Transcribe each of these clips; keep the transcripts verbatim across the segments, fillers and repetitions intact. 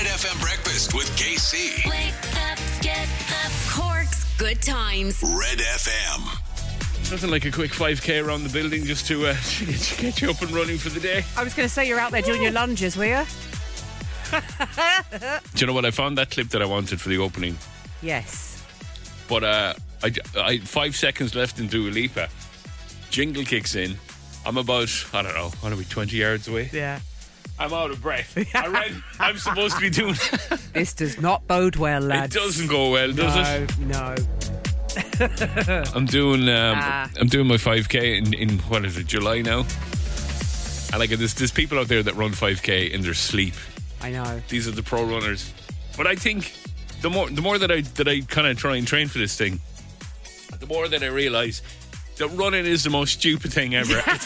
Red F M Breakfast with K C. Wake up, get up. Cork's Good Times. Red F M. Nothing like a quick five K around the building just to uh, get, get you up and running for the day. I was going to say you're out there doing your lunges, were you? Do you know what? I found that clip that I wanted for the opening. Yes. But uh, I, I five seconds left in Dua Lipa. Jingle kicks in. I'm about, I don't know, what are we, twenty yards away? Yeah. I'm out of breath. I read I'm supposed to be doing This does not bode well, it lads. doesn't go well, does it? No, no. I'm doing um, Ah. I'm doing my five K in, in what is it, July now? And like there's, there's people out there that run five K in their sleep. I know. These are the pro runners. But I think the more the more that I that I kind of try and train for this thing, the more that I realise that running is the most stupid thing ever. It's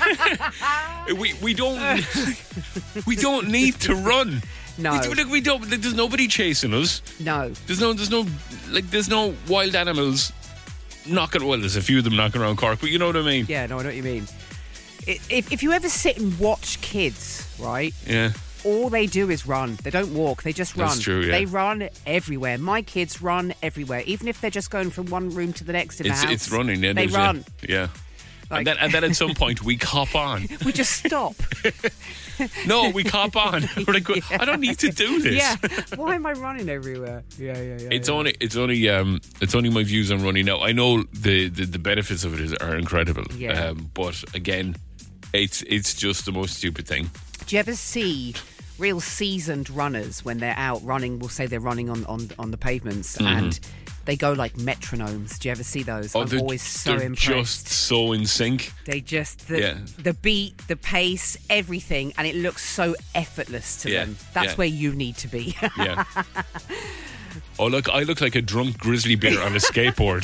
po- we we don't we don't need to run. No. we, look, we don't. There's nobody chasing us. No. There's no. There's no. Like there's no wild animals knocking. Well, there's a few of them knocking around Cork, but you know what I mean. Yeah, no, I know what you mean. I- If, if you ever sit and watch kids, right, Yeah. all they do is run. They don't walk. They just run. That's true, yeah. They run everywhere. My kids run everywhere. Even if they're just going from one room to the next in It's the house. it's running. Yeah, They there's run. A, yeah. Like- and then and then at some point we cop on. We just stop. No, we cop on. We're like, I don't need to do this. Yeah. Why am I running everywhere? Yeah, yeah, yeah. It's yeah. only it's only um it's only my views on running now. I know the the, the benefits of it is, are incredible. Yeah. Um, but again, it's it's just the most stupid thing. Do you ever see real seasoned runners when they're out running? We'll say they're running on, on, on the pavements and they go like metronomes. Do you ever see those? I'm they're- always so they're impressed. just so in sync. They just the, Yeah. the beat, the pace, everything, and it looks so effortless to Yeah, them. That's yeah. where you need to be. Yeah. Oh look! I look like a drunk grizzly bear on a skateboard,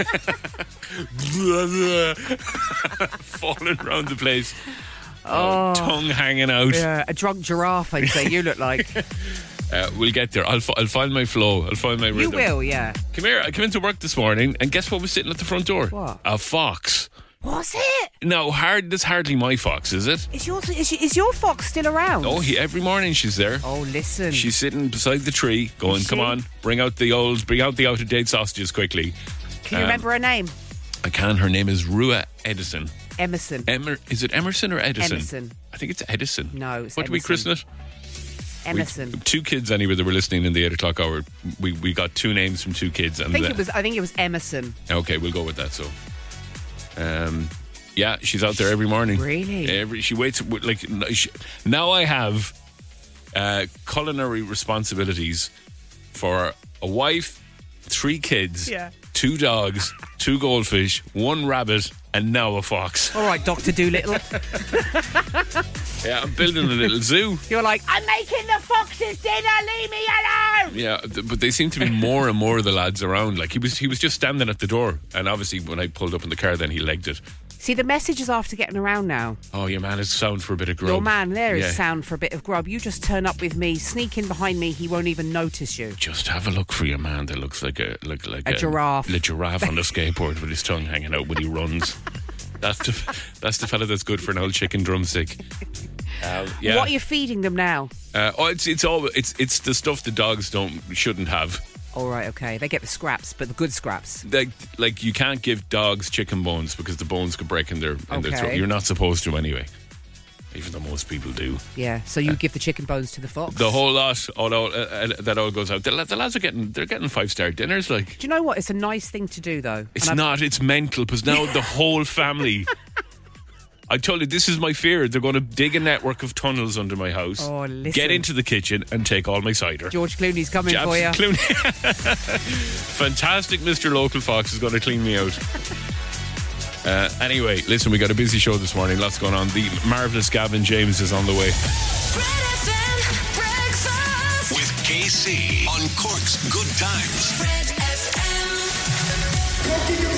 falling around the place. Oh, tongue hanging out. Yeah, a drunk giraffe, I'd say you look like. Uh, we'll get there. I'll, f- I'll find my flow. I'll find my rhythm. You will, yeah. Come here. I came into work this morning, and guess what was sitting at the front door? What? A fox. Was it? No, hard. This hardly my fox, is it? Is your is, is your fox still around? Oh, he, every morning she's there. Oh, listen. She's sitting beside the tree, going, Is "Come she? on, bring out the old, bring out the out of date sausages quickly." Can you um, remember her name? I can. Her name is Rua Edison. Emerson. Emer, is it Emerson or Edison? Emerson. I think it's Edison. No, it's What do we Emerson. christen it? Emerson. We, two kids anyway that were listening in the eight o'clock hour. We we got two names from two kids. And I think the- it was. I think it was Emerson. Okay, we'll go with that. So, um, yeah, she's out there every morning. Really? Every she waits like she, now. I have uh, culinary responsibilities for a wife, three kids, Yeah. two dogs, two goldfish, one rabbit, and now a fox. All right, Doctor Doolittle. Yeah, I'm building a little zoo. You're like, I'm making the foxes dinner. Leave me alone. Yeah, th- but they seem to be more and more of the lads around. Like he was, he was just standing at the door, and obviously when I pulled up in the car, then he legged it. See, the message is after getting around now. Oh, your man is sound for a bit of grub. Your man there is Yeah. sound for a bit of grub. You just turn up with me, sneak in behind me. He won't even notice you. Just have a look for your man that looks like a like like A giraffe. a giraffe on a skateboard with his tongue hanging out when he runs. That's the that's the fella that's good for an old chicken drumstick. Uh, yeah. What are you feeding them now? Uh, oh, it's it's all it's it's the stuff the dogs don't shouldn't have. All right, okay. They get the scraps, but the good scraps. Like like you can't give dogs chicken bones because the bones could break in their in their Okay. throat. You're not supposed to anyway. Even though most people do. Yeah, so you give the chicken bones to the fox. The whole lot, all, all uh, uh, that all goes out. The, la- the lads are getting they're getting five star dinners. Like Do you know what? It's a nice thing to do, though. it's And I've- not. It's mental because now the whole family. I told you this is my fear. They're going to dig a network of tunnels under my house. Oh, listen. Get into the kitchen and take all my cider. George Clooney's coming Jabs for you. Clooney. Fantastic, Mister Local Fox is going to clean me out. Uh, anyway, listen, we got a busy show this morning. Lots going on. The marvellous Gavin James is on the way. Red F M breakfast. With K C on Cork's Good Times. Red F M.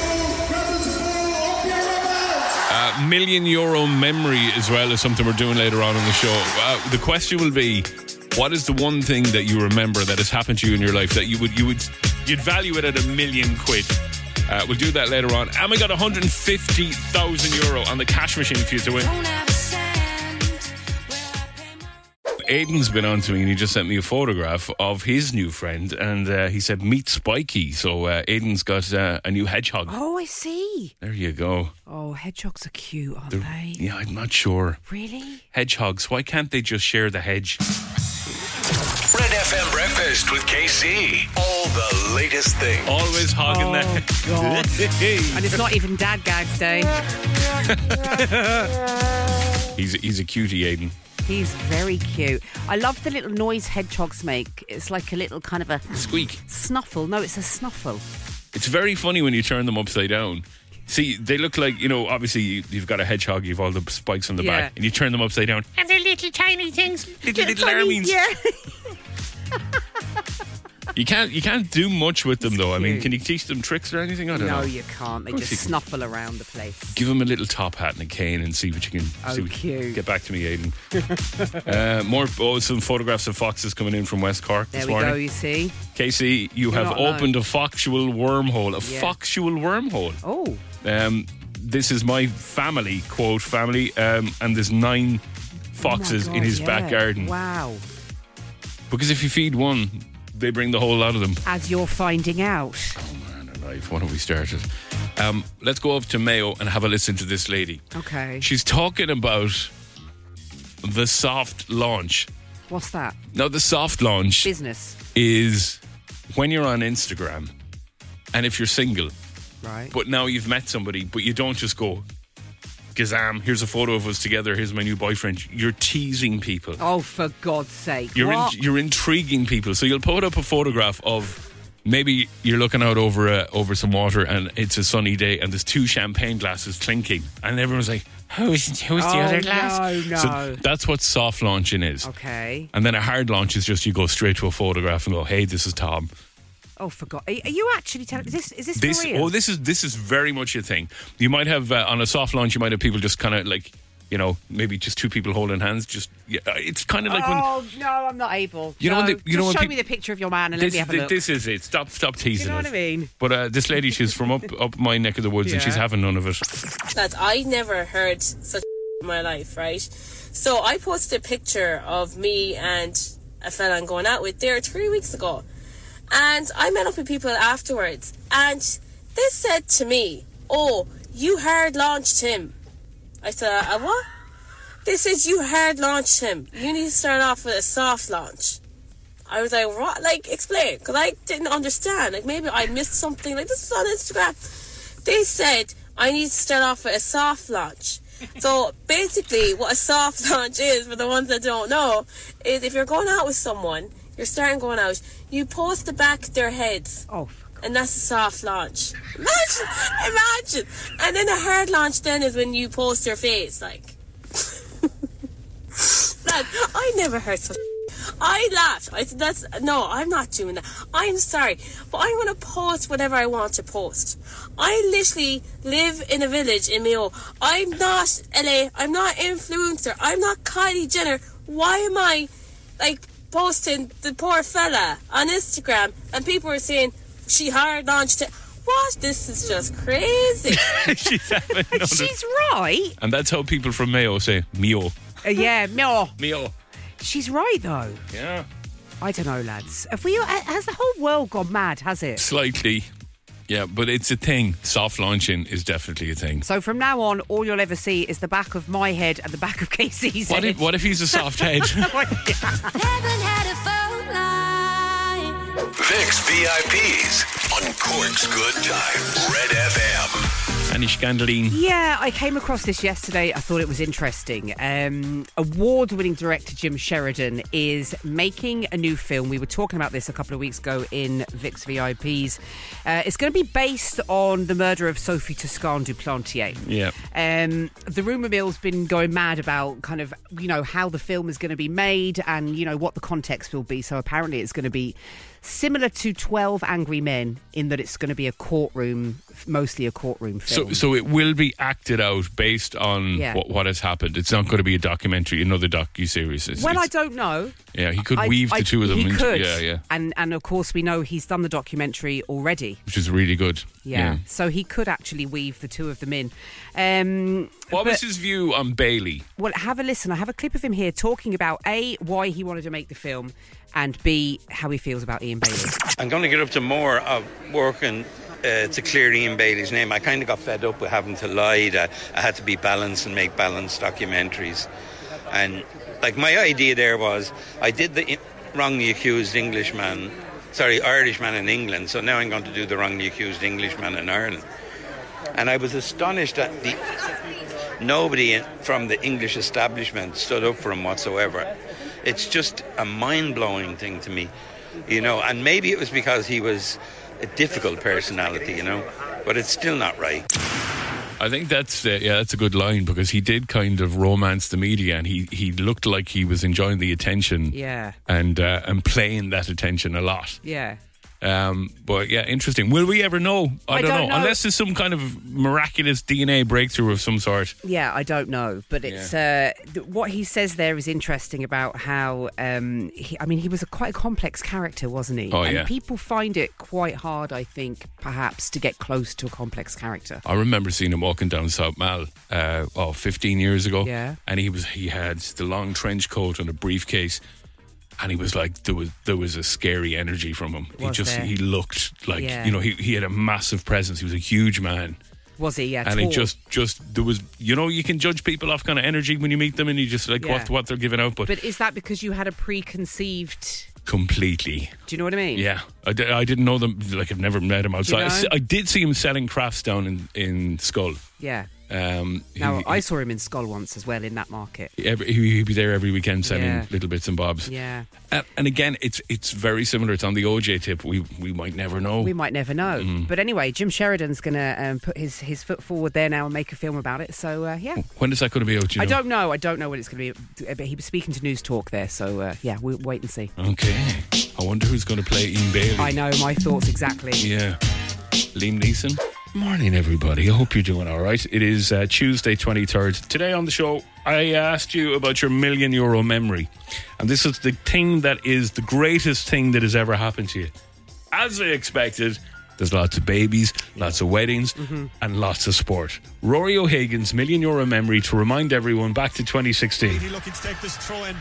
Uh, million euro memory as well is something we're doing later on in the show. Uh, the question will be, what is the one thing that you remember that has happened to you in your life that you would you would you'd value it at a million quid? Uh, we'll do that later on. And we got one hundred fifty thousand euro on the cash machine for you to win. Don't have a cent. Will I pay my Aidan's been on to me and he just sent me a photograph of his new friend, and uh, he said, meet Spiky. So uh, Aidan's got uh, a new hedgehog. Oh, I see. There you go. Oh, hedgehogs are cute, aren't They're- they? Yeah, I'm not sure. Really? Hedgehogs, why can't they just share the hedge? Red F M Breakfast with K C. All the latest things. Always hogging Oh, that. God. And it's not even Dad Gags Day. he's, he's a cutie, Aidan. He's very cute. I love the little noise hedgehogs make. It's like a little kind of a Squeak. snuffle. No, it's a snuffle. It's very funny when you turn them upside down. See, they look like, you know, obviously you- you've got a hedgehog, you've all the spikes on the Yeah. back, and you turn them upside down, and they're little tiny things, little, little armies. Yeah. You can't you can't do much with them, though. I mean, cute. can you teach them tricks or anything? I don't No, know. you can't. They course just you can. snuffle around the place. Give them a little top hat and a cane and see what you can Oh, see what cute. Get back to me, Aidan. uh, more oh, some photographs of foxes coming in from West Cork There this we morning. go, you see. Casey, you You're have not alone. opened a foxual wormhole. A Yeah. foxual wormhole. Oh, Um, this is my family, quote, family, um, and there's nine foxes oh my in God, his yeah. back garden. Wow. Because if you feed one, they bring the whole lot of them. As you're finding out. Man alive, why don't we start it? Um, let's go up to Mayo and have a listen to this lady. Okay. She's talking about the soft launch. What's that? Now, the soft launch Business. is when you're on Instagram and if you're single, Right. but now you've met somebody, but you don't just go, Gazam, here's a photo of us together, here's my new boyfriend. You're teasing people. Oh, for God's sake. You're in, What? you're intriguing people. So you'll put up a photograph of maybe you're looking out over a, over some water and it's a sunny day and there's two champagne glasses clinking and everyone's like, who's, who's the Oh, other glass? no, no. So that's what soft launching is. Okay. And then a hard launch is just you go straight to a photograph and go, hey, this is Tom. Oh, for God. Are, are you actually telling... Is this, is this, This for real? oh, this is this is very much a thing. You might have uh, on a soft launch, you might have people just kind of like, you know, maybe just two people holding hands. Just yeah, it's kind of like when Oh, no, I'm not able. You know no, when they- you just know when show peop- me the picture of your man and let this, me have a thi- look. this is it. Stop stop teasing you know it. what I mean? But uh, this lady, she's from up up my neck of the woods, and Yeah. she's having none of it. That I never heard such in my life, right? So I posted a picture of me and a fella I'm going out with there three weeks ago. And I met up with people afterwards, and they said to me, oh, you hard launched him. I said, uh, what? They said, you hard launched him. You need to start off with a soft launch. I was like, what? Like, explain. Because I didn't understand. Like, maybe I missed something. Like, this is on Instagram. They said, I need to start off with a soft launch. So, basically, what a soft launch is, for the ones that don't know, is if you're going out with someone, you're starting going out, you post the back of their heads. Oh, for God. And that's a soft launch. Imagine, imagine. And then a hard launch then is when you post your face, like. Lad, I never heard such. I laughed. I said, "That's no. I'm not doing that. I'm sorry, but I'm going to post whatever I want to post. I literally live in a village in Mayo. I'm not L A. I'm not influencer. I'm not Kylie Jenner. Why am I, like, posting the poor fella on Instagram and people are saying she hard launched it? What? This is just crazy." she's having none of She's right. And that's how people from Mayo say Mio. Uh, yeah, no. Mio. She's right, though. Yeah. I don't know, lads. Have we? Has the whole world gone mad, has it? Slightly. Yeah, but it's a thing. Soft launching is definitely a thing. So from now on, all you'll ever see is the back of my head and the back of Casey's What head. if, what if he's a soft head? Haven't had a phone line. Vicks V I Ps on Cork's Good Times. Red F M. Any scandaline? Yeah, I came across this yesterday. I thought it was interesting. Um, award-winning director Jim Sheridan is making a new film. We were talking about this a couple of weeks ago in Vicks V I Ps. Uh, it's going to be based on the murder of Sophie Toscan du Plantier. Yeah. Um, the rumour mill's been going mad about kind of, you know, how the film is going to be made and, you know, what the context will be. So apparently it's going to be similar to twelve Angry Men in that it's going to be a courtroom, mostly a courtroom film. So, so it will be acted out based on Yeah. what, what has happened. It's not going to be a documentary, another docu-series. It's, Well, I it's- don't know. Yeah, he could I- weave I- the two of them he into. could. Yeah, yeah, And and of course we know he's done the documentary already. which is really good. Yeah. So he could actually weave the two of them in. Um, What but- was his view on Bailey? Well, have a listen. I have a clip of him here talking about A, why he wanted to make the film, and B, how he feels about Ian Bailey. I'm going to get up to more of working uh, to clear Ian Bailey's name. I kind of got fed up with having to lie. That I had to be balanced and make balanced documentaries. And like my idea there was, I did the wrongly accused Englishman, sorry, Irishman in England. So now I'm going to do the wrongly accused Englishman in Ireland. And I was astonished that the nobody from the English establishment stood up for him whatsoever. It's just a mind-blowing thing to me, you know, and maybe it was because he was a difficult personality, you know, but it's still not right. I think that's uh, yeah, that's a good line, because he did kind of romance the media, and he, he looked like he was enjoying the attention, Yeah. and uh, and playing that attention a lot. Yeah. Um, but yeah, interesting. Will we ever know? I, I don't, don't know. know. Unless there's some kind of miraculous D N A breakthrough of some sort. Yeah, I don't know, but it's uh, th- what he says there is interesting about how um, he, I mean, he was a quite a complex character, wasn't he? Oh, and yeah. people find it quite hard, I think, perhaps, to get close to a complex character. I remember seeing him walking down South Mall, uh, oh, fifteen years ago. Yeah. And he was he had the long trench coat and a briefcase. And he was like, there was there was a scary energy from him. He Was just there? he looked like, Yeah. you know, he, he had a massive presence. He was a huge man. Was he? Yeah, And tall. it just, just there was, you know, you can judge people off kind of energy when you meet them, and you just like Yeah. what what they're giving out. But, But is that because you had a preconceived? completely, Do you know what I mean? yeah. I, di- I didn't know them. Like I've never met him outside. know? I s- I did see him selling crafts down in in Skull. Yeah. Um, Now, he, I saw him in Skull once as well in that market. he, every, he'd be there every weekend selling Yeah. little bits and bobs. Yeah. Uh, and again, it's it's very similar. It's on the O J tip. We we might never know. We might never know. Mm. But anyway, Jim Sheridan's going to um, put his, his foot forward there now and make a film about it. So, uh, yeah. When is that going to be out? do you I know? don't know. I don't know what it's going to be. But he was speaking to News Talk there. So, uh, yeah, we'll wait and see. Okay. I wonder who's going to play Ian Bailey. I know, my thoughts exactly. Yeah. Liam Neeson. Morning, everybody. I hope you're doing all right. It is uh, Tuesday, twenty-third. Today on the show, I asked you about your million euro memory. And this is the thing that is the greatest thing that has ever happened to you. As I expected, there's lots of babies, lots of weddings, Mm-hmm. and lots of sport. Rory O'Hagan's million euro memory to remind everyone back to twenty sixteen. He looking to take this throw in.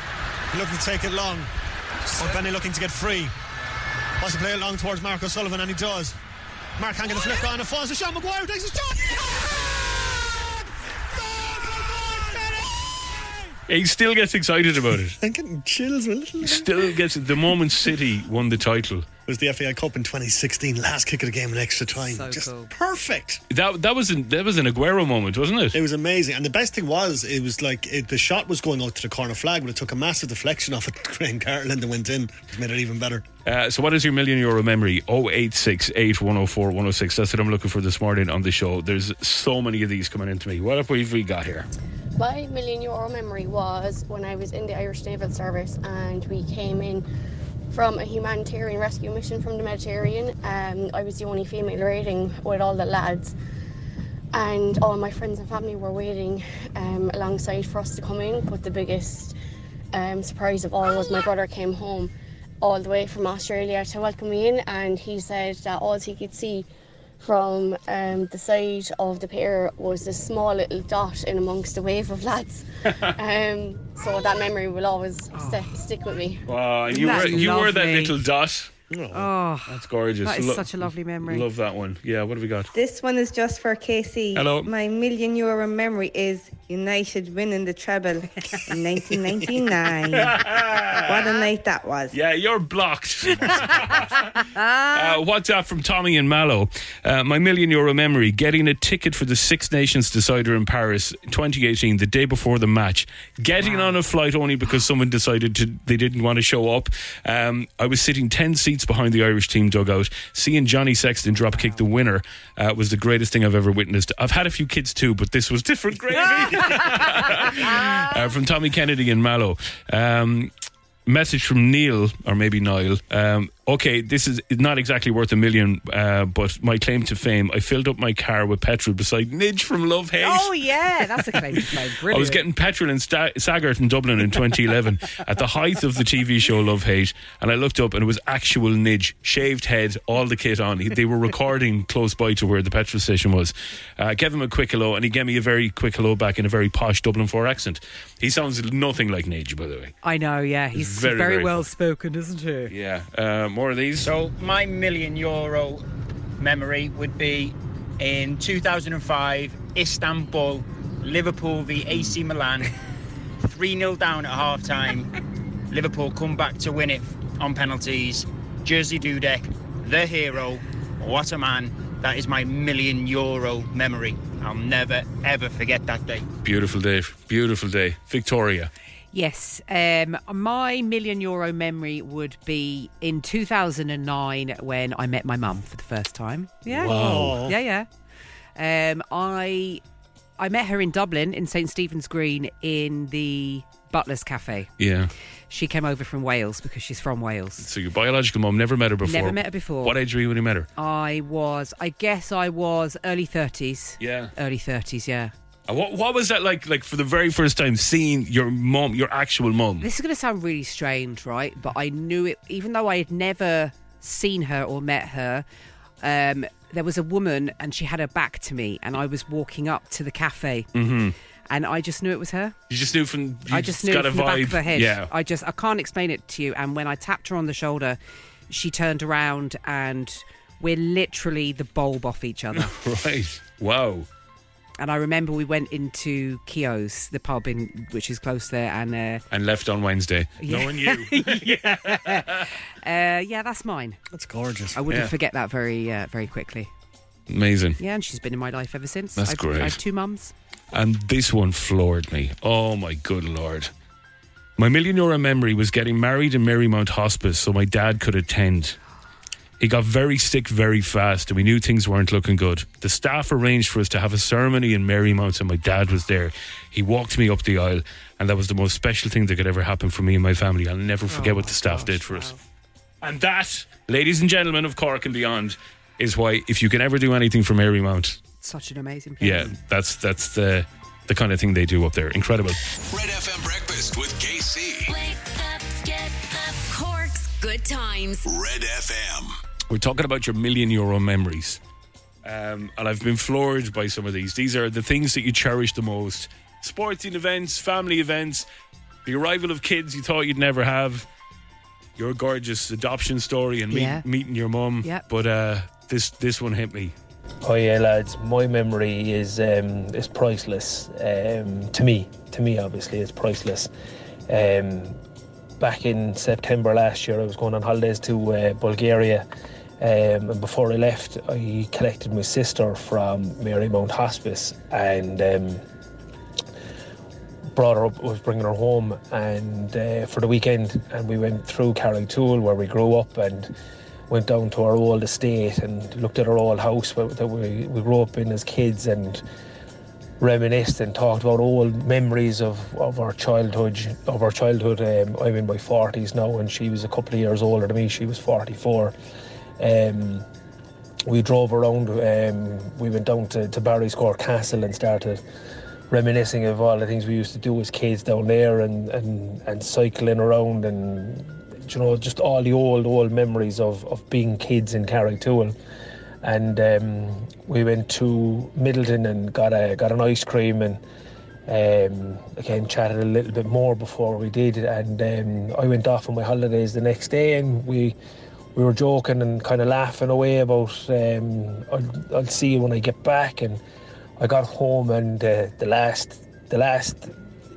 He looking to take it long. Or Benny looking to get free. Wants to play it long towards Mark O'Sullivan, and he does. Mark can't get a flick on. It falls to Sean Maguire. Takes a shot. He still gets excited about it. I'm getting chills a little. It Still gets it. The moment City won the title. was the F A I Cup in twenty sixteen. Last kick of the game in extra time. So Just cool. perfect. That that was an, that was an Aguero moment, wasn't it? It was amazing. And the best thing was, it was like it, the shot was going out to the corner flag, but it took a massive deflection off it. Graham Cartland and went in, which made it even better. Uh, so what is your million euro memory? oh eight six eight, one oh four, one oh six. That's what I'm looking for this morning on the show. There's so many of these coming into me. What have we, we got here? My million euro memory was when I was in the Irish Naval Service and we came in from a humanitarian rescue mission from the Mediterranean. Um, I was the only female rating with all the lads, and all my friends and family were waiting um, alongside for us to come in. But the biggest um, surprise of all was my brother came home all the way from Australia to welcome me in, and he said that all he could see from um, the side of the pier was this small little dot in amongst a wave of lads. um, so that memory will always Oh. st- stick with me. Wow, and you That's were you were that lovely. little dot. Oh, That's gorgeous. that is Lo- such a lovely memory. Love that one. Yeah, what have we got? This one is just for K C. Hello. My million euro memory is United winning the treble in nineteen ninety-nine. What a night that was. Yeah, you're blocked. uh, WhatsApp from Tommy and Mallow. Uh, my million euro memory, getting a ticket for the Six Nations decider in Paris in twenty eighteen, the day before the match. Getting on a flight only because someone decided to, they didn't want to show up. Um, I was sitting ten seats behind the Irish team dugout. Seeing Johnny Sexton drop kick the winner uh, was the greatest thing I've ever witnessed. I've had a few kids too, but this was different gravy. uh, from Tommy Kennedy and Mallow. Um, Message from Neil, or maybe Niall. Um, Okay, this is not exactly worth a million, uh, but my claim to fame, I filled up my car with petrol beside Nidge from Love Hate. Oh, yeah, that's a claim to fame. Brilliant. I was getting petrol in Sta- Saggart in Dublin in twenty eleven at the height of the T V show Love Hate, and I looked up and it was actual Nidge, shaved head, all the kit on. He, they were recording close by to where the petrol station was. I uh, gave him a quick hello, and he gave me a very quick hello back in a very posh Dublin four accent. He sounds nothing like Nidge, by the way. I know, yeah. He's very, very, very well spoken, isn't he? Yeah. Uh, more of these. So my million euro memory would be in two thousand five, Istanbul, Liverpool v A C Milan, three nil down at half time. Liverpool come back to win it on penalties. Jerzy Dudek, the hero. What a man. That is my million euro memory. I'll never ever forget that day. Beautiful day, beautiful day. Victoria. Yes, um, my million euro memory would be in two thousand nine when I met my mum for the first time. Yeah, Wow. yeah, yeah. Um, I I met her in Dublin in Saint Stephen's Green in the Butler's Cafe. Yeah. She came over from Wales because she's from Wales. So your biological mum never met her before? Never met her before. What age were you when you met her? I was, I guess I was early thirties. Yeah. Early thirties, yeah. And what what was that like? Like for the very first time, seeing your mum, your actual mum. This is going to sound really strange, right? But I knew it, even though I had never seen her or met her. Um, there was a woman, and she had her back to me, and I was walking up to the cafe, mm-hmm. and I just knew it was her. You just knew from. You I just knew got it from a the vibe. back of her head. Yeah. I just, I can't explain it to you. And when I tapped her on the shoulder, she turned around, and we're literally the bulb off each other. Right. Wow. And I remember we went into Keogh's, the pub in which is close there, and uh, and left on Wednesday. Yeah. No one knew. yeah, uh, yeah, that's mine. That's gorgeous. I wouldn't Yeah. forget that very, uh, very quickly. Amazing. Yeah, and she's been in my life ever since. That's I've, great. I have two mums. And this one floored me. Oh my good lord. My million euro memory was getting married in Marymount Hospice so my dad could attend. He got very sick very fast and we knew things weren't looking good. The staff arranged for us to have a ceremony in Marymount and my dad was there. He walked me up the aisle and that was the most special thing that could ever happen for me and my family. I'll never forget Oh, what the staff gosh, did for wow. us. And that, ladies and gentlemen of Cork and beyond, is why if you can ever do anything for Marymount, Such an amazing place. yeah, that's that's the the kind of thing they do up there. Incredible. Red F M Breakfast with K C. Wake up, get up. Cork's Good Times. Red F M. We're talking about your million euro memories. Um, and I've been floored by some of these. These are the things that you cherish the most. Sporting events, family events, the arrival of kids you thought you'd never have, your gorgeous adoption story and meet, Yeah. meeting your mum. Yep. But uh, this this one hit me. Oh yeah, lads. My memory is um, is priceless. Um, to me, to me, obviously, it's priceless. Um, back in September last year, I was going on holidays to uh, Bulgaria, um, and before I left, I collected my sister from Marymount Hospice and um, brought her up. Was bringing her home, and uh, for the weekend, and we went through Carrigtwohill where we grew up and went down to our old estate and looked at our old house that we, we grew up in as kids and reminisced and talked about old memories of, of our childhood. Of our childhood, um, I'm in my forties now, and she was a couple of years older than me. She was forty-four. Um, we drove around. Um, we went down to, to Barryscore Castle and started reminiscing of all the things we used to do as kids down there, and and, and cycling around and, you know, just all the old, old memories of, of being kids in Carrigtwohill. And um, we went to Middleton and got a got an ice cream and um, again chatted a little bit more before we did. And um, I went off on my holidays the next day, and we we were joking and kind of laughing away about um, I'll, I'll see you when I get back. And I got home, and uh, the last the last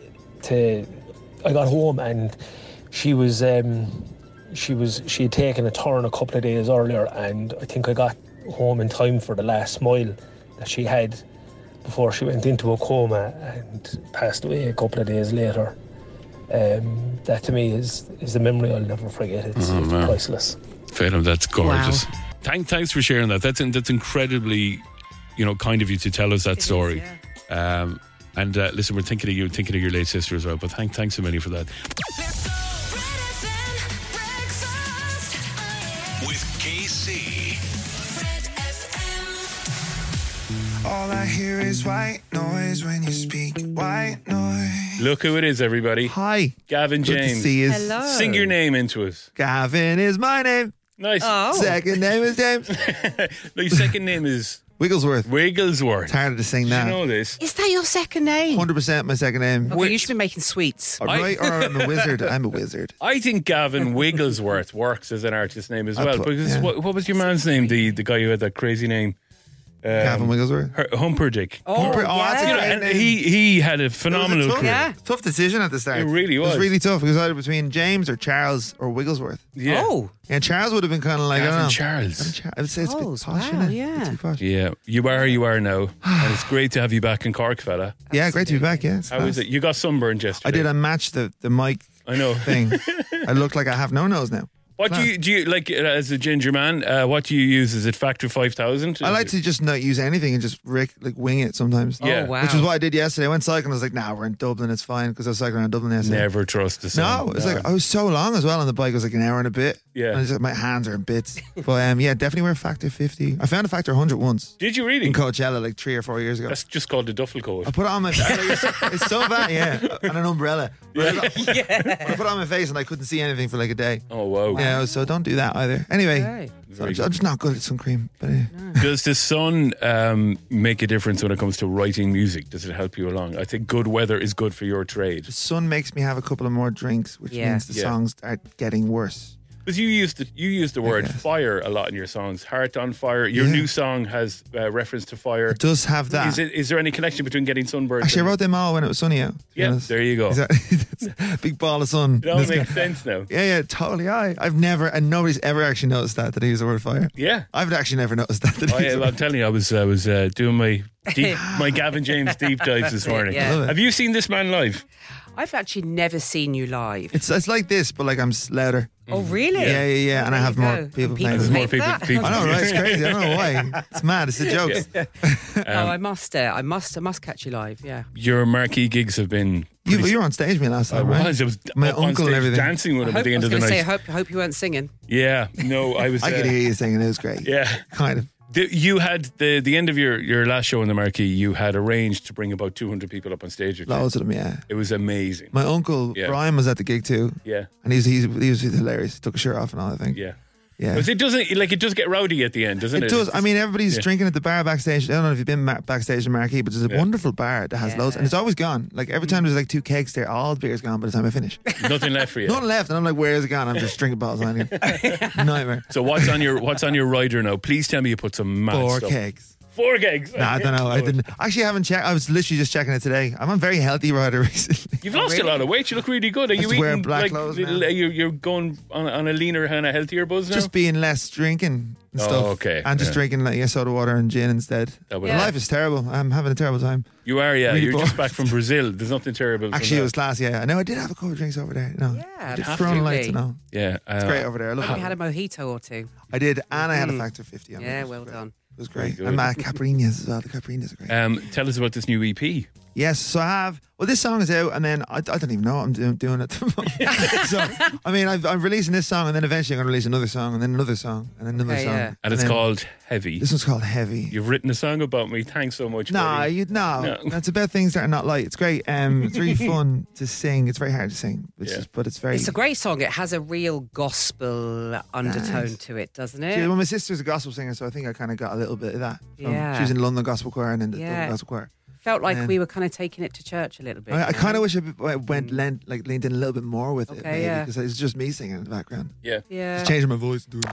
to I got home and. She was, um, she was, she had taken a turn a couple of days earlier, and I think I got home in time for the last smile that she had before she went into a coma and passed away a couple of days later. Um, that to me is is the memory I'll never forget. It's, Oh, it's man. priceless. Phelan, that's gorgeous. Wow. Thank, thanks for sharing that. That's that's incredibly, you know, kind of you to tell us that It is, story. yeah. Um, and uh, listen, we're thinking of you, thinking of your late sister as well. But thank, thanks so many for that. Red F M breakfast. K C. All I hear is white noise when you speak. White noise. Look who it is, everybody. Hi. Gavin Good to James. see you. Hello. Sing your name into us. Gavin is my name. Nice. Oh. Second name is James. No, your second name is Wigglesworth. Wigglesworth. It's harder to sing Did that. you know this? Is that your second name? one hundred percent my second name. Okay, you should be making sweets. All right, or I'm a wizard. I'm a wizard. I think Gavin Wigglesworth works as an artist name as I well. put- because yeah. what, what was your man's name? The the guy who had that crazy name? Um, Gavin Wigglesworth. Her- Humperdick. Oh, Humper- oh, that's a You know, great and name. he he had a phenomenal It was a tough, career. Yeah. tough decision at the start. It really It was. was really tough. It was either between James or Charles or Wigglesworth. Yeah. Oh, Yeah, Charles would have been kind of like, I Gavin don't know. Charles. Gavin Char- I would say it's a bit Charles, posh, wow, isn't it? yeah. It's too posh. Yeah, you are, you are now. And it's great to have you back in Cork, fella. Yeah, great to be back, yeah. it's How nice. is it? You got sunburned yesterday. I did. I matched the, the mic I know. thing. I look like I have no nose now. What do you, do you, like, uh, as a ginger man, uh, what do you use? Is it Factor five thousand? I like to just not use anything and just rick, like wing it sometimes. Yeah. oh wow. Which is what I did yesterday. I went cycling. I was like, nah, we're in Dublin. It's fine. Because I was cycling around Dublin yesterday. Never trust the sun. No, it was like, I was so long as well on the bike. It was like an hour and a bit. Yeah. And I was like, my hands are in bits. But um, yeah, definitely wear Factor fifty. I found a Factor one hundred once Did you really? in Coachella like three or four years ago. That's just called a duffel coat. I put it on my face. It's, it's so bad, yeah. And an umbrella. But I, I put it on my face and I couldn't see anything for like a day. Oh, wow. Yeah, so don't do that either. Anyway, Okay. so I'm, just, I'm just not good at sun cream. But uh, Does the sun um, make a difference when it comes to writing music? Does it help you along? I think good weather is good for your trade. the sun makes me have a couple of more drinks, which Yeah. means the Yeah. songs are getting worse. Because you used the, you use the word guess. fire a lot in your songs. Heart on fire. Your Yeah. new song has uh, reference to fire. It does have that. Is, it, is there any connection between getting sunburned? Actually, I and- wrote them all when it was sunny out. to be Yeah, honest. there you go. Exactly. Big ball of sun. It all This makes guy- sense now. Yeah, yeah, totally. I, I've never, and nobody's ever actually noticed that that I use the word fire. Yeah. I've actually never noticed that. that I Oh, use yeah, the well, I'm word- telling you, I was I was uh, doing my deep, my Gavin James deep dives this morning. Yeah. Love it. Have you seen this man live? I've actually never seen you live. It's it's like this, but like I'm s- louder. Oh really? Yeah, yeah, yeah. And I There have you more go. people And playing. people with me. More hate people- that. people- I know, right? It's crazy. I don't know why. It's mad. It's a joke. oh, I must. Uh, I must. I must catch you live. Yeah. Your marquee gigs have been. You, you were on stage with me last I time, right? was. I was My up on uncle stage and everything. dancing with I, him hope, at the I end was of the going to night. say. I hope. I hope you weren't singing. Yeah, no, I was. I could uh, hear you singing. It was great. Yeah, Kind of. The- you had the the end of your, your last show in the marquee. You had arranged to bring about two hundred people up on stage. with you. Loads of them, yeah. It was amazing. My uncle Yeah. Brian was at the gig too, Yeah, and he was, he was, he was hilarious. He took a shirt off and all, I think. yeah. Yeah. But it doesn't like it does get rowdy at the end, doesn't it? It does. I mean, everybody's Yeah. drinking at the bar backstage. I don't know if you've been mar- backstage in Marquee, but there's a Yeah. wonderful bar that has Yeah. loads, and it's always gone. Like every time there's like two kegs there, all the beer's gone by the time I finish. Nothing left for you. Nothing left, and I'm like, where is it gone? I'm just drinking bottles on it. Nightmare. So what's on your what's on your rider now? Please tell me you put some mad Four stuff. kegs. Four kegs. No, I don't know. I didn't. Actually, I haven't checked. I was literally just checking it today. I'm on very healthy rider recently. You've lost really? a lot of weight. You look really good. Are I you just wear eating black like clothes little- now. you're, you're going on, on a leaner and a healthier buzz now? Just being less drinking and Oh, stuff. okay. And just Yeah. drinking like yeah, soda water and gin instead. That would Yeah. Life is terrible. I'm having a terrible time. You are, yeah. Really You're bored. just back from Brazil. There's nothing terrible. from Actually, it that. was class. Yeah, I know. I did have a couple of drinks over there. No, Yeah, just absolutely. throwing lights and all. Yeah, uh, It's great over there. I love Hope it. you had a mojito or two. I did, and I had a factor fifty. On it. Yeah, It was well great. done. It was great. good. And my Caprinas as well. The Caprinas are great. Um, tell us about this new E P. Yes, so I have. Well, this song is out, and then I, I don't even know what I'm doing, doing at the moment. So, I mean, I've, I'm releasing this song, and then eventually I'm going to release another song, and then another song, and then another Okay, song. yeah. And it's then- called Heavy. This one's called Heavy. You've written a song about me. Thanks so much. Nah, buddy. you no. No. It's about things that are not light. It's great. Um, it's really fun to sing. It's very hard to sing, which Yeah. is, but it's very. It's a great song. It has a real gospel undertone Nice. to it, doesn't Yeah, it? well, my sister's a gospel singer, so I think I kind of got a little bit of that. from- Yeah. She was in London Gospel Choir and in the Yeah. Dublin Gospel Choir. Felt like And- we were kind of taking it to church a little bit. I, I you know? kind of wish I b- I went lent, like leaned in a little bit more with it, Okay, maybe, yeah. because it's just me singing in the background. Yeah. Yeah. Just changing my voice. Dude.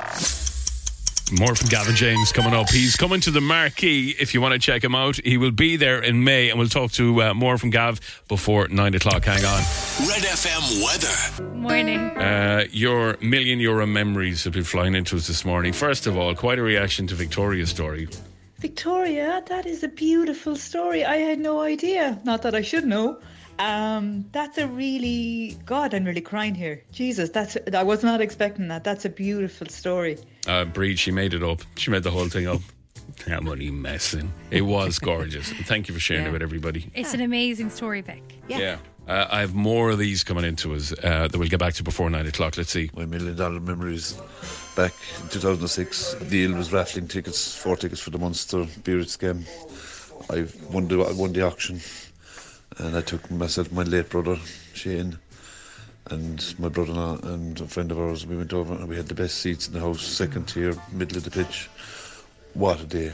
More from Gavin James coming up. He's coming to the Marquee. If you want to check him out, he will be there in May, and we'll talk to uh, more from Gav before nine o'clock. Hang on. Red F M weather. Morning. Uh, your million euro memories have been flying into us this morning. First of all, quite a reaction to Victoria's story. Victoria, that is a beautiful story. I had no idea. Not that I should know. Um, that's a really... God, I'm really crying here. Jesus, that's... I was not expecting that. That's a beautiful story. Uh, Breed, she made it up. She made the whole thing up. I'm only messing. It was gorgeous. And thank you for sharing Yeah. it with everybody. It's an amazing story, Vic. Yeah. Uh, I have more of these coming into us uh, that we'll get back to before nine o'clock. Let's see. My million dollar memories. Back in two thousand six, Neil was raffling tickets, four tickets for the Munster Beards game. I won the, I won the auction, and I took myself, my late brother Shane, and my brother-in-law and a friend of ours. We went over and we had the best seats in the house, second tier, middle of the pitch. What a day!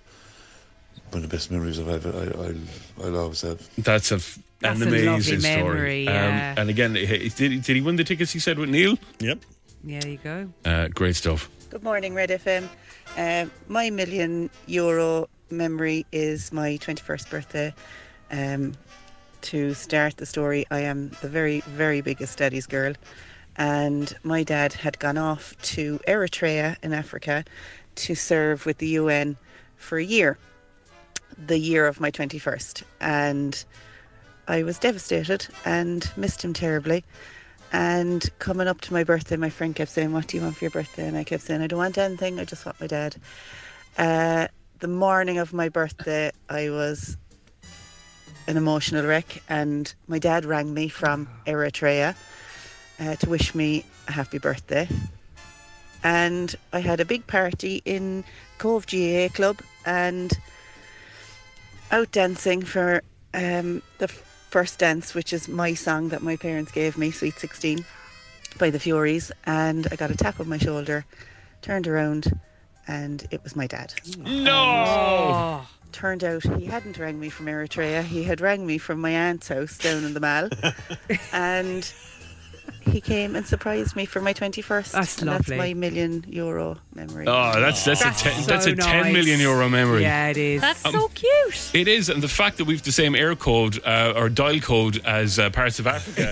One of the best memories I've ever. I, I'll, I'll always have. That's a f- That's an a amazing lovely story. memory, yeah. um, and again, he- did he, did he win the tickets? He said with Neil. Yep. Yeah, there you go. Uh, great stuff. Good morning, Red F M. Uh, my million euro memory is my twenty-first birthday. Um, to start the story, I am the very, very biggest daddy's girl. And my dad had gone off to Eritrea in Africa to serve with the U N for a year, the year of my twenty-first. And I was devastated and missed him terribly. And coming up to my birthday, my friend kept saying, what do you want for your birthday? And I kept saying, I don't want anything, I just want my dad. Uh, the morning of my birthday, I was an emotional wreck, and my dad rang me from Eritrea uh, to wish me a happy birthday. And I had a big party in Cove G A A Club and out dancing for um, the first dance, which is my song that my parents gave me, Sweet sixteen by the Furies. And I got a tap on my shoulder, turned around, and it was my dad. No! Turned out he hadn't rang me from Eritrea. He had rang me from my aunt's house down in the Mall. And he came and surprised me for my twenty-first. That's and lovely. That's my million euro memory. Oh, that's that's, That's a ten, so that's a ten nice. million euro memory. Yeah, it is. That's Um, so cute. It is, and the fact that we've the same air code uh, or dial code as uh, parts of Africa,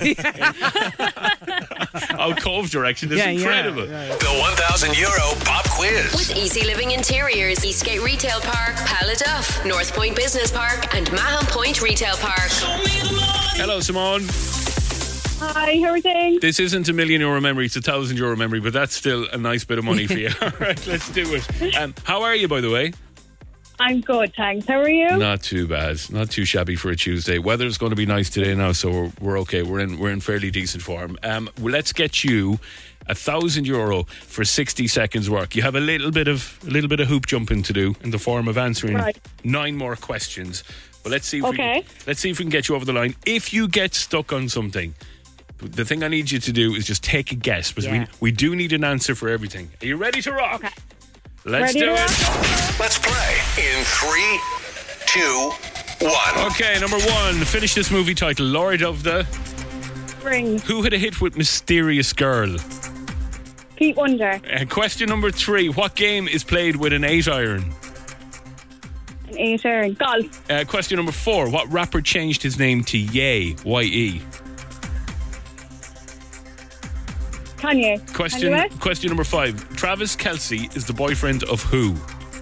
out Cove direction is Yeah, yeah, incredible. yeah, yeah. The one thousand euro pop quiz. With Easy Living Interiors, Eastgate Retail Park, Paladuff, North Point Business Park, and Mahon Point Retail Park. Hello, Simone. Hi, how are things? This isn't a million euro memory; it's a thousand euro memory, but that's still a nice bit of money for you. All right, let's do it. Um, how are you, by the way? I'm good, thanks. How are you? Not too bad. Not too shabby for a Tuesday. Weather's going to be nice today now, so we're, we're okay. We're in we're in fairly decent form. Um, well, let's get you a thousand euro for sixty seconds work. You have a little bit of a little bit of hoop jumping to do in the form of answering Right. nine more questions. But let's see if Okay. we can, let's see if we can get you over the line. If you get stuck on something, the thing I need you to do is just take a guess, because Yeah. we we do need an answer for everything. Are you ready to rock? Okay. Let's Ready do to it. rock? Let's play in three, two, one. Okay, number one. Finish this movie title. Lord of the... Ring. Who had a hit with Mysterious Girl? Pete Wonder. Uh, question number three. What game is played with an eight iron? An eight iron. Golf. Uh, question number four. What rapper changed his name to Ye? Y E. Kanye. Question Kanye West? question number five. Travis Kelce is the boyfriend of who?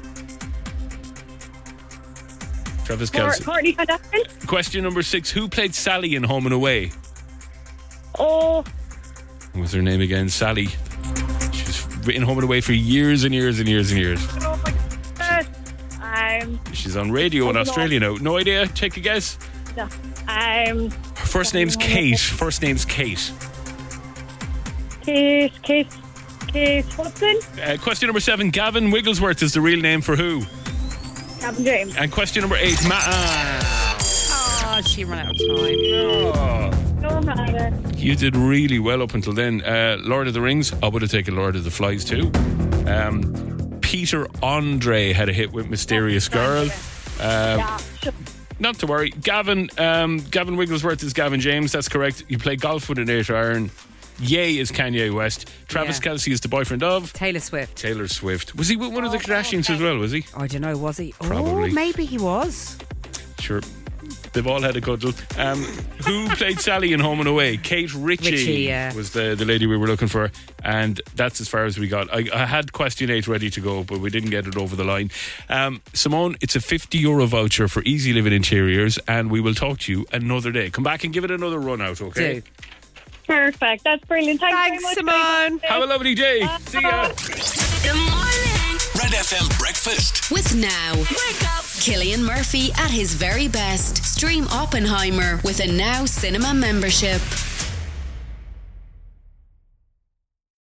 Travis Cor- Kelce. Courtney Kardashian. Question number six. Who played Sally in Home and Away? Oh, What was her name again? Sally. She's in Home and Away for years and years and years and years. oh my God. Um, She's on radio in I don't know. Australia now. No idea? Take a guess. no. Um, Her first name's Kate. First name's Kate. Kate, Kate, Kate Hudson. Uh, question number seven. Gavin Wigglesworth is the real name for who? Gavin James. And question number eight. Ma- ah. Oh, she ran out of time. No matter. You did really well up until then. Uh, Lord of the Rings. I would have taken Lord of the Flies too. Um, Peter Andre had a hit with Mysterious Girl. Um, Yeah. sure. Not to worry. Gavin um, Gavin Wigglesworth is Gavin James. That's correct. You play golf with an eight iron. Ye is Kanye West. Travis Yeah. Kelce is the boyfriend of Taylor Swift. Taylor Swift. Was he with one of the Kardashians as well, was he? I don't know, was he? Probably. Oh, maybe he was. Sure. They've all had a cuddle. Um, who played Sally in Home and Away? Kate Ritchie, Ritchie, yeah. was the, the lady we were looking for. And that's as far as we got. I, I had question eight ready to go, but we didn't get it over the line. Um, Simone, it's a fifty euro voucher for Easy Living Interiors, and we will talk to you another day. Come back and give it another run out, okay? Do. Perfect. That's brilliant. Thanks, Thanks, very much. Simone. Have a lovely day. See ya. Good morning. Red Red F M Breakfast. With Now. Wake up. Cillian Murphy at his very best. Stream Oppenheimer with a Now Cinema membership.